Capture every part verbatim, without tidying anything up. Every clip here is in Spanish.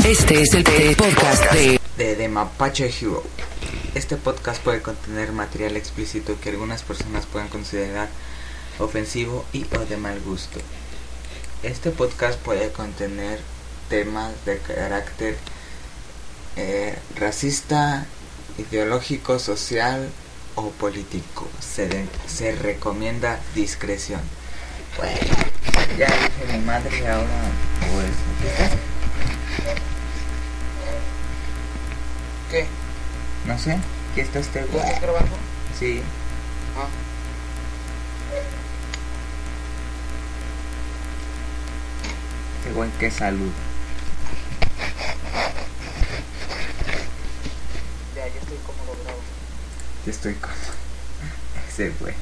Este es el podcast de... de The Mapache Hero. Este podcast puede contener material explícito que algunas personas puedan considerar ofensivo y o de mal gusto. Este podcast puede contener temas de carácter eh, racista, ideológico, social o político. Se, de, se recomienda discreción. Bueno, ya dije mi madre, ahora pues... ¿Qué? No sé, aquí está este ¿Tú güey. estás grabando? Sí. Ah. Este güey, qué salud. Ya, yo estoy cómodo, grabo. Yo estoy con ese güey.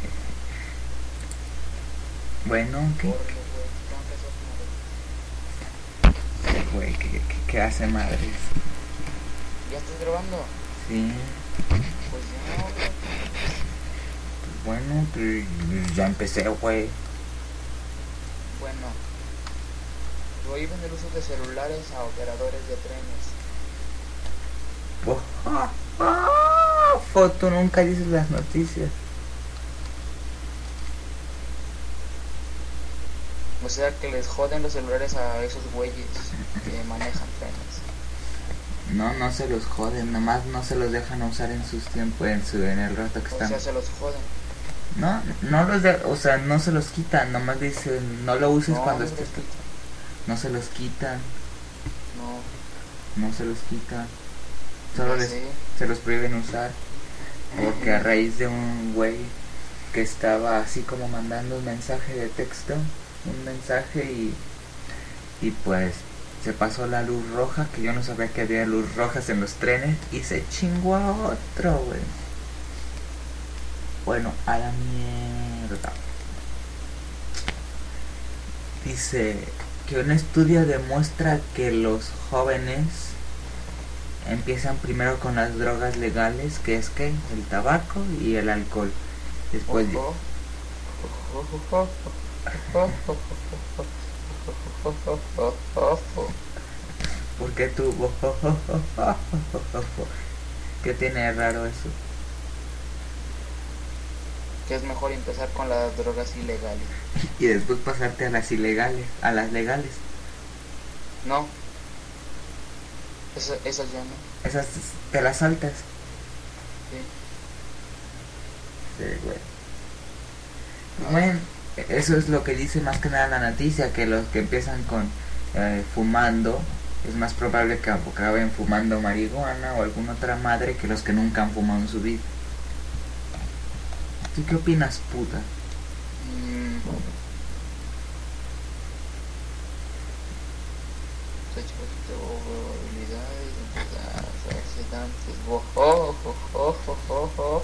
Bueno, ¿qué? Órale, güey, tengo que hacer Ese güey, ¿qué, qué, qué hace madres? ¿Ya estás grabando? Sí. Pues ya, güey. Pues bueno, pues ya empecé, güey. Bueno. Prohíben el uso de celulares a operadores de trenes. Oh, ah, ah, foto, nunca dices las noticias. O sea que les joden los celulares a esos güeyes que manejan trenes. No, no se los joden, nomás no se los dejan usar en sus tiempos, en su, en el rato que O están. sea, se los joden. No, no los de, o sea, no se los quitan, nomás dicen, no lo uses No, cuando no estés. los quitan. No se los quitan, No, no se los quitan. Solo no les, sé. se los prohíben usar. Porque a raíz de un güey que estaba así como mandando un mensaje de texto, un mensaje y, y pues se pasó la luz roja, que yo no sabía que había luz rojas en los trenes, y se chingó a otro, güey. Bueno, a la mierda. Dice que un estudio demuestra que los jóvenes empiezan primero con las drogas legales, que es que el tabaco y el alcohol. Después Ojo. ¿por qué tú? ¿Qué tiene de raro eso? Que es mejor empezar con las drogas ilegales. Y después pasarte a las ilegales, a las legales. No. Esa, esas ya no. Esas te las saltas. Sí. Sí, güey. Bueno, eso es lo que dice más que nada la noticia, que los que empiezan con eh, fumando, es más probable que acaben fumando marihuana o alguna otra madre que los que nunca han fumado en su vida. ¿Tú qué opinas, puta? Mm. Probabilidades de empezar sedantes. Oh, oh, oh, oh, oh, oh.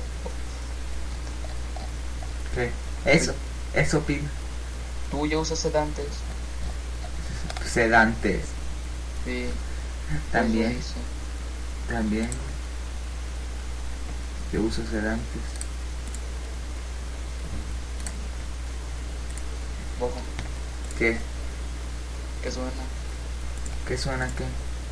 ¿Qué? Eso, eso opina. ¿Tú ya usas sedantes? Sedantes. Sí. También, Eso hice. también. Yo uso sedantes. Ojo, ¿Qué? ¿qué suena? ¿Qué suena qué?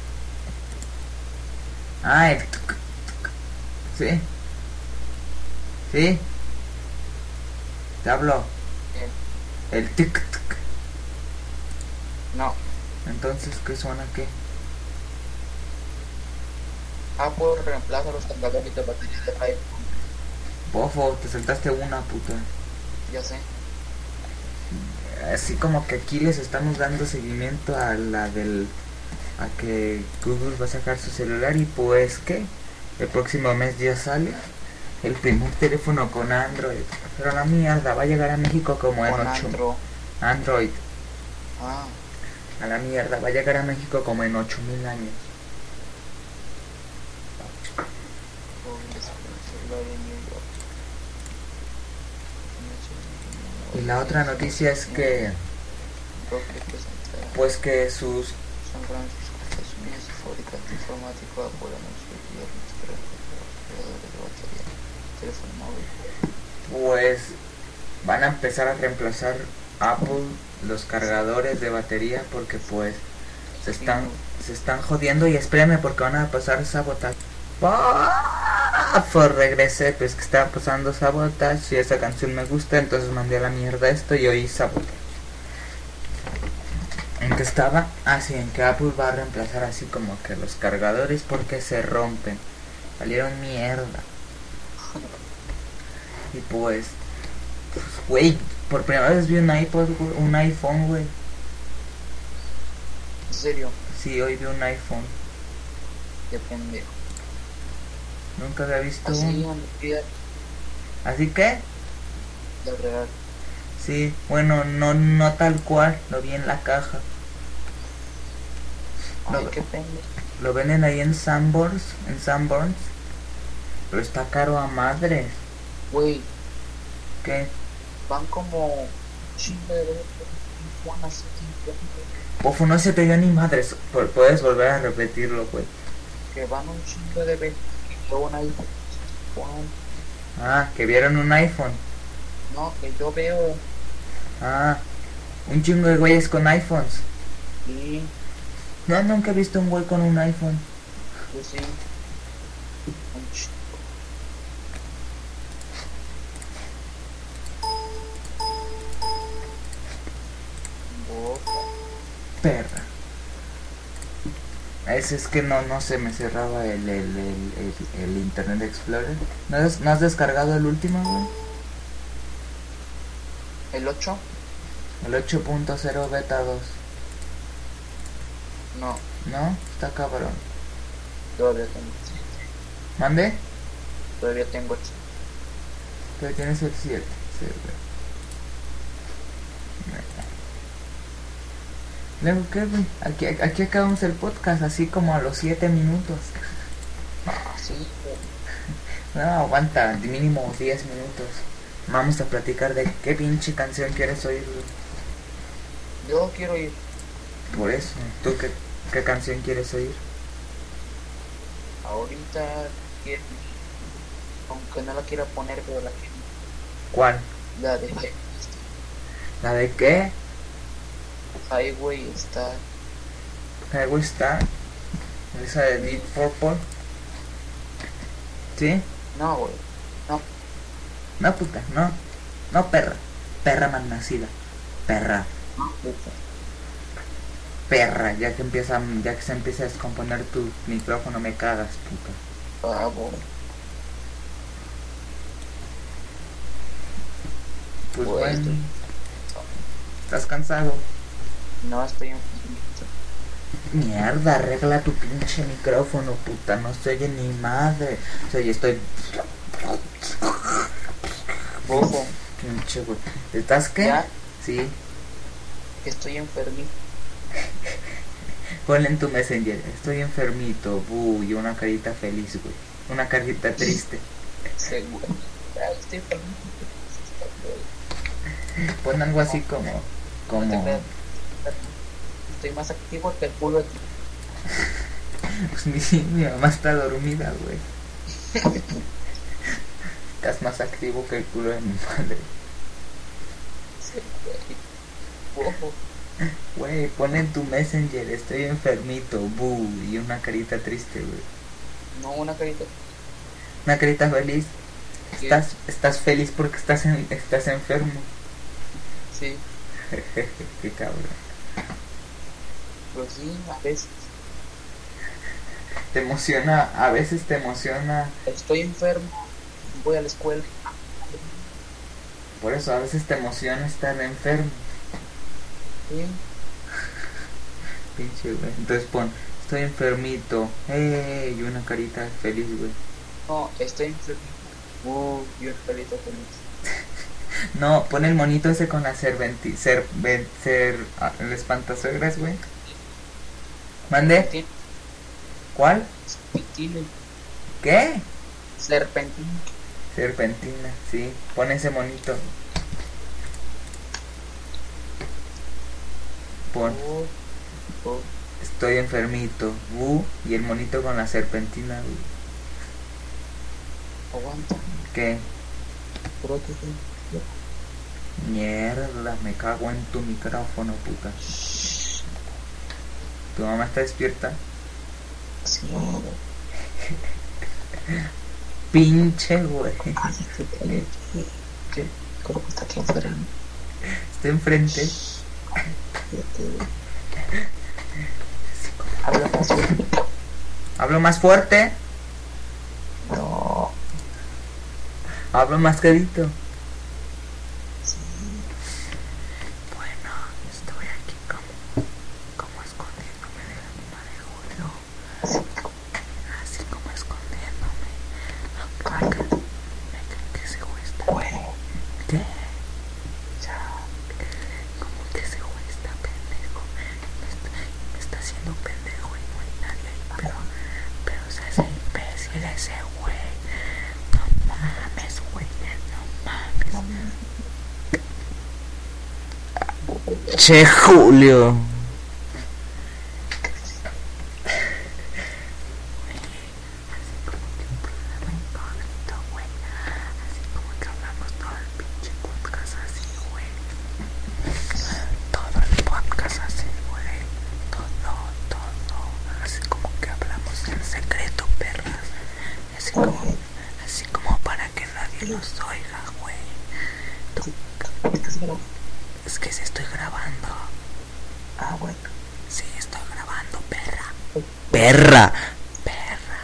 Ah, el tuc, tuc. Sí. Sí. Te hablo. ¿Qué? El tic tic. No. Entonces, ¿qué suena qué? Apple reemplaza los cargadores de batería de iPhone. Bofo, te saltaste una, puta. Ya sé. Así como que aquí les estamos dando seguimiento a la del... a que Google va a sacar su celular y pues que el próximo mes ya sale el primer teléfono con Android. Pero la mierda, va a llegar a México como en Con ocho... Andro. Android. Ah, A la mierda, va a llegar a México como en ocho mil años. jóvenes con el celular en New York. Y la otra noticia es que... Rockets central. pues que sus... San Francisco, Estados Unidos, su fabricante informático Apple anunció el viernes que reemplazará los cargadores de batería de teléfono móvil. pues van a empezar a reemplazar Apple los cargadores de batería porque pues se están se están jodiendo y espérame porque van a pasar Sabotage. Pues regresé, pues que estaba pasando Sabotage y esa canción me gusta, entonces mandé a la mierda esto y oí Sabotage. ¿En qué estaba? Ah, sí, en que Apple va a reemplazar así como que los cargadores porque se rompen. Salieron mierda. Y pues, pues, güey, por primera vez vi un iPod, un iPhone, güey. ¿En serio? Sí, hoy vi un iPhone. Qué pendejo. Nunca había visto Así, un. hombre, ¿Así que? la real. Sí, bueno, no no tal cual, lo vi en la caja. Ay, Lo, qué pendejo. lo venden ahí en Sanborns, en Sanborns. Pero está caro a madres. Güey, ¿Qué? van como chingo de veces Juan así Pofo, no se te dio ni madres. Pu- Puedes volver a repetirlo, güey. que van un chingo de veces que yo un iPhone. Juan, Ah, que vieron un iPhone. no, que yo veo Ah, un chingo de güeyes con iPhones. y No, nunca he visto un güey con un iPhone. yo sí, un chingo. Boca. Perra. Ese es que no, no se me cerraba el, el, el, el, el Internet Explorer. ¿No has, ¿No has descargado el último, güey? ¿El ocho? El ocho punto cero beta dos. No, ¿No? Está cabrón. todavía tengo. ¿Mande? Todavía tengo ocho. Pero tienes el siete. Sí, güey. Luego, ¿qué, güey? Aquí, aquí acabamos el podcast, así como a los siete minutos. Ah, sí, güey. No, aguanta, de mínimo diez minutos. Vamos a platicar de qué pinche canción quieres oír, güey. Yo quiero ir. Por eso, ¿tú qué, qué canción quieres oír? Ahorita quiero ir. Aunque no la quiera poner, pero la quiero. ¿Cuál? La de ¿La de qué? Highway está. Highway Star. Esa de Deep Purple. ¿Sí? No, güey. No. No, puta, no. No, perra. Perra malnacida. Perra. Puta. Perra. Ya que empieza, ya que se empieza a descomponer tu micrófono, me cagas, puta. Pavo. Pues Güey, bueno. estoy- ¿Estás cansado? No estoy en. Mierda, arregla tu pinche micrófono, puta. No se oye ni madre. Se oye, estoy... Bobo. Pinche, güey. ¿Estás qué? ¿Ya? Sí. Que estoy enfermito. Ponle en tu Messenger. Estoy enfermito. Buh, y una carita feliz, güey. Una carita triste. Seguro. Ya estoy enfermito. Pon algo así como... No te Como... creas. Estoy más activo que el culo de ti. Pues mi, mi mamá está dormida, güey. Estás más activo que el culo de mi madre. Sí, güey. Bobo. Güey, pon en tu Messenger. Estoy enfermito. Buh, y una carita triste, güey. No, una carita. Una carita feliz. Sí. Estás, estás feliz porque estás en, estás enfermo. Sí. Qué cabrón. Pero sí, a veces. Te emociona, a veces te emociona. Estoy enfermo. Voy a la escuela. Por eso a veces te emociona estar enfermo. Sí. Pinche, güey. Entonces pon, estoy enfermito. Hey, y una carita feliz, güey. No, estoy enfermo. Uh, y una carita feliz. No, pon el monito ese con la serventi, ser, ven- ser, ah, el espantasuegras, güey. ¿Mande? Serpentina. ¿Cuál? Serpentina. ¿Qué? Serpentina. Serpentina, sí. Pon ese monito. Pon, Uh, uh. estoy enfermito. Uh, y el monito con la serpentina, güey. Aguanta. ¿Qué? Creo que sí. Mierda, me cago en tu micrófono, puta. ¿Tu mamá está despierta? Sí. Pinche güey. Cállate, cállate. ¿Qué? ¿Cómo está aquí afuera? Está enfrente. Cállate. Habla más fuerte. ¿Hablo más fuerte? No. ¿Hablo más quedito? Sí. Bueno, estoy aquí como, como escondiéndome de la mamá de Julio. Así como escondiéndome. Aunque me, me creen que ese güey está... Güey. ¿Qué? Ya. Como que ese güey está pendejo. Me está, me está haciendo pendejo y no hay nadie ahí. Pero, pero o sea, ese imbécil, ese güey. No mames, güey. No mames. Che, Julio. Los oiga, güey. ¿Estás grabando? Es que sí estoy grabando. Ah, bueno. Sí, estoy grabando, perra. Perra. Perra.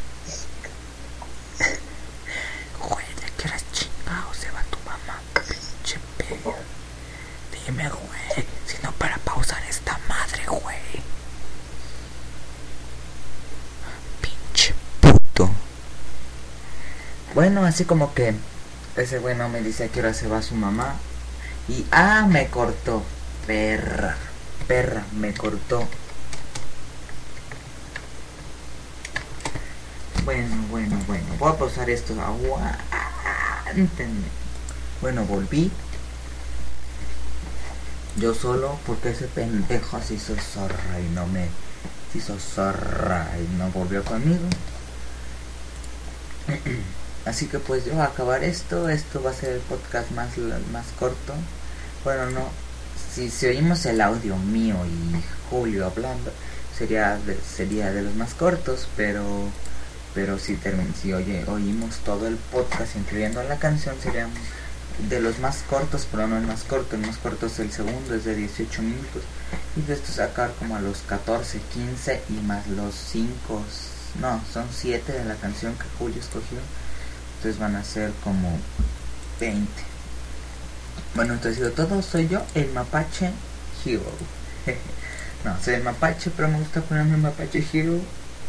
Güey, ¿de qué horas chingado se va tu mamá? Pinche pedo. Dime, güey. Si no, para pausar esta madre, güey. Pinche puto. Bueno, así como que ese güey no me dice a qué hora se va su mamá. Y ah, me cortó. Perra, perra, me cortó. Bueno, bueno, bueno. Voy a pausar esto. Aguántenme. Bueno, volví. Yo solo porque ese pendejo se hizo zorra y no me... Se hizo zorra y no volvió conmigo. Así que pues yo voy a acabar esto. Esto va a ser el podcast más, más corto. Bueno, no. Si, si oímos el audio mío y Julio hablando, sería de, sería de los más cortos. Pero pero si, termin, si oye, oímos todo el podcast, incluyendo la canción, sería de los más cortos, pero no el más corto. El más corto es el segundo, es de dieciocho minutos. Y de esto sacar como a los catorce, quince y más los cinco... No, son siete de la canción que Julio escogió. Entonces van a ser como veinte. Bueno, entonces ha sido todo. Soy yo, el Mapache Hero. No, soy el Mapache, pero me gusta ponerme Mapache Hero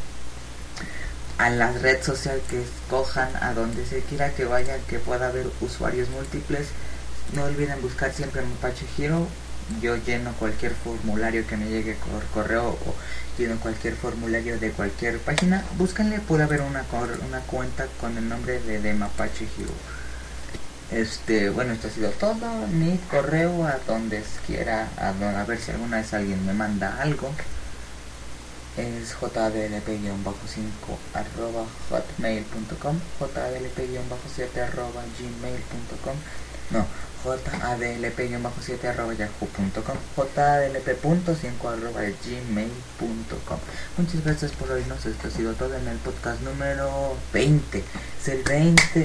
a la red social que escojan, a donde se quiera que vayan, que pueda haber usuarios múltiples. No olviden buscar siempre Mapache Hero. Yo lleno cualquier formulario que me llegue por correo o lleno cualquier formulario de cualquier página. Búsquenle, puede haber una, una cuenta con el nombre de, de Mapache Hero. Este, bueno, esto ha sido todo. Mi correo a donde quiera, a, don, a ver si alguna vez alguien me manda algo, es jdlp cinco arroba hotmail punto com, jdlp siete arroba gmail punto com, no, jadlp siete arroba yahoo punto com, jdlp punto cinco arroba gmail punto com. Muchas gracias por oírnos. Esto ha sido todo en el podcast número veinte. Es el veinte.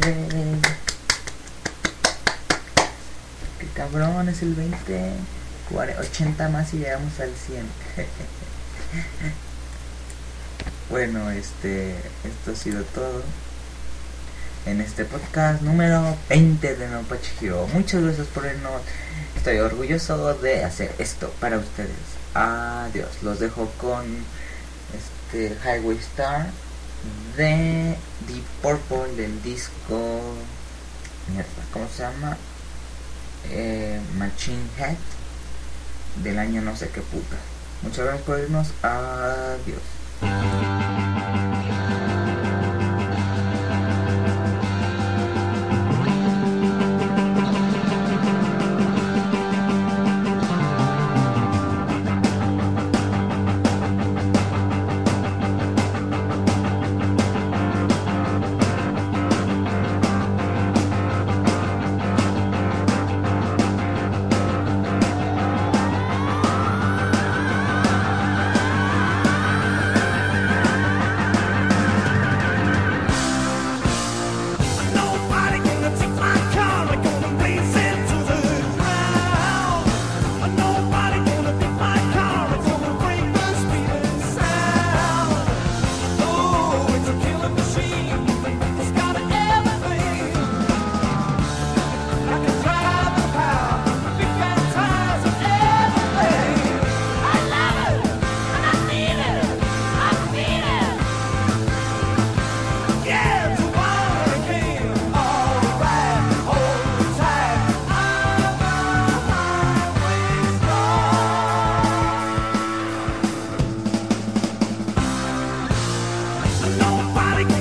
Qué cabrón, es el veinte. ochenta más y llegamos al cien. Bueno, este, esto ha sido todo en este podcast número veinte de Mapache Hero. Muchas gracias por vernos. Estoy orgulloso de hacer esto para ustedes. Adiós. Los dejo con este Highway Star de Deep Purple, del disco, mierda, ¿cómo se llama? Eh, Machine Head, del año no sé qué puta. Muchas gracias por vernos. Adiós.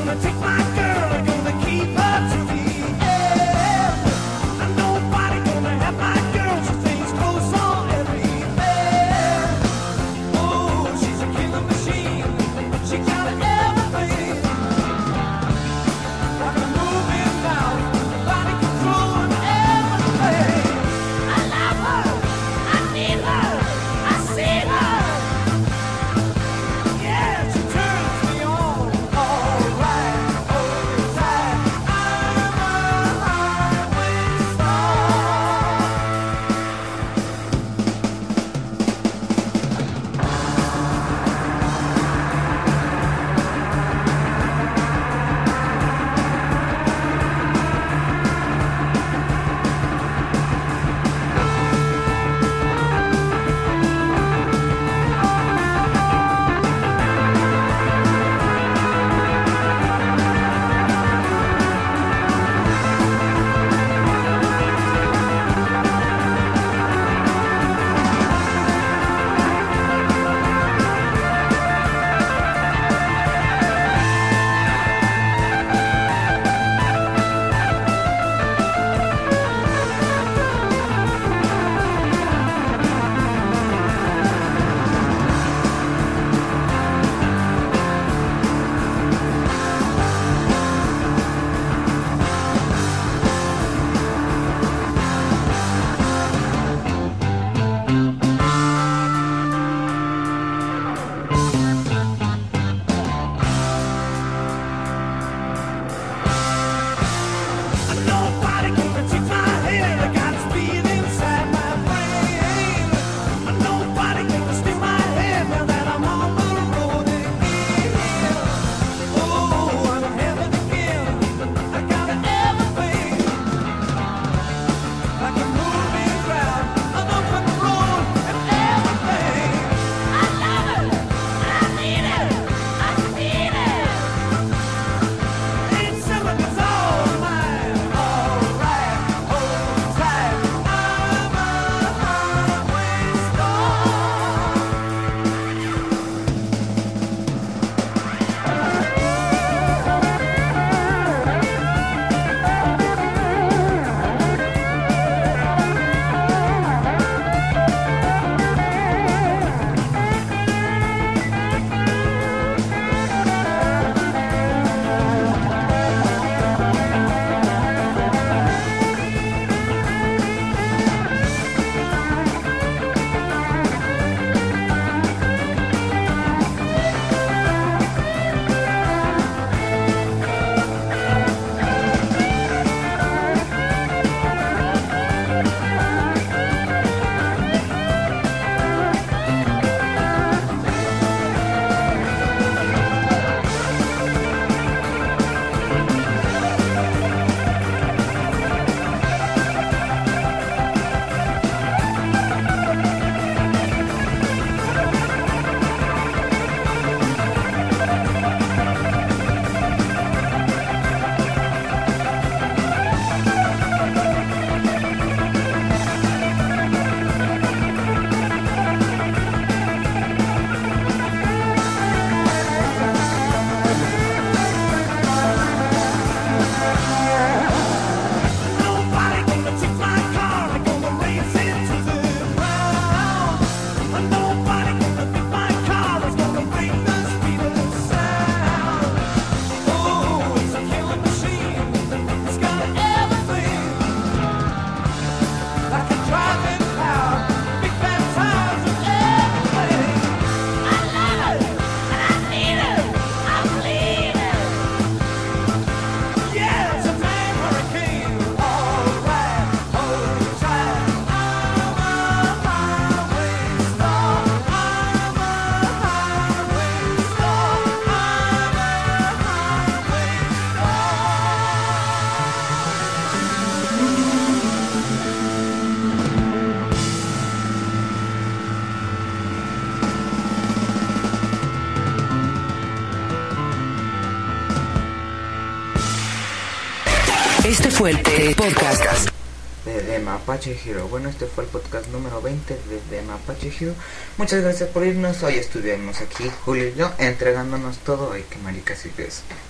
Este fue el podcast de The Mapache Hero. Bueno, este fue el podcast número veinte de The Mapache Hero. Muchas gracias por irnos. Hoy estuvimos aquí, Julio y yo, entregándonos todo. Ay, qué marica sirvió eso.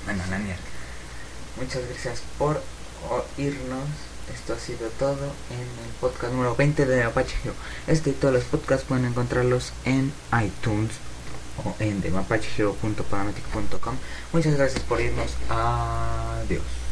Bueno, la mierda. Muchas gracias por oírnos. Esto ha sido todo en el podcast número veinte de Mapache Hero. Este y todos los podcasts pueden encontrarlos en iTunes o en de mapache hero punto podomatic punto com. Muchas gracias por irnos. Adiós.